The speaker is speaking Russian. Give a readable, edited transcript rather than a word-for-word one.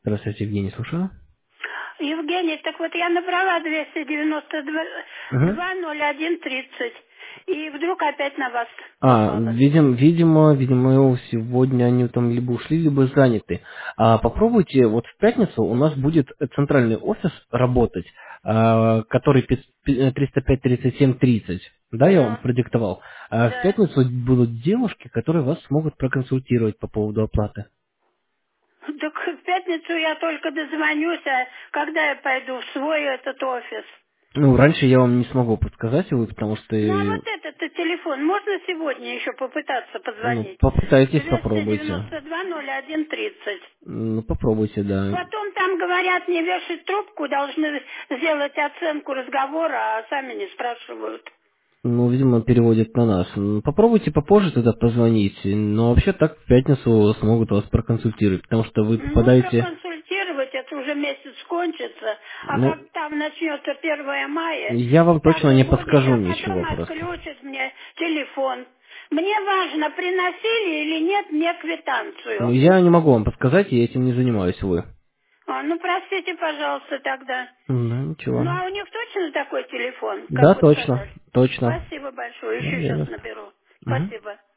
Здравствуйте, Евгений, слушаю. Евгений, так вот я набрала Мгм. 292-01-30, и вдруг опять на вас попала. Видимо, сегодня они там либо ушли, либо заняты. Попробуйте, вот в пятницу у нас будет центральный офис работать, который 305-37-30. Да, я вам Ну, продиктовал. В да. пятницу будут девушки, которые вас смогут проконсультировать по поводу оплаты. Так в пятницу я только дозвонюсь, а когда я пойду в свой этот офис? Ну, раньше я вам не смогу подсказать, Увы, потому что, Ну, а вот этот телефон можно сегодня еще попытаться ну, позвонить? попытайтесь, попробуйте. 292-01-30. Ну, попробуйте, да. Потом там говорят, не вешать трубку, должны сделать оценку разговора, а сами не спрашивают. Ну, видимо, переводят на нас. Попробуйте попозже тогда позвонить. Но вообще так в пятницу смогут вас проконсультировать, потому что вы Ну, попадаете... проконсультировать, это уже месяц кончится, а Ну, как там начнется 1 мая, я вам так точно и не будет, подскажу а ничего потом просто. отключат мне телефон. Мне важно, приносили или нет мне Ну, квитанцию. я не могу вам подсказать, я этим не занимаюсь, вы. Ну, простите, пожалуйста, тогда. Да, Ну, ничего. а у них точно такой телефон, как Да, вы точно, сказали? точно. Спасибо большое, Да, еще не сейчас за что. наберу. Мгм. Спасибо.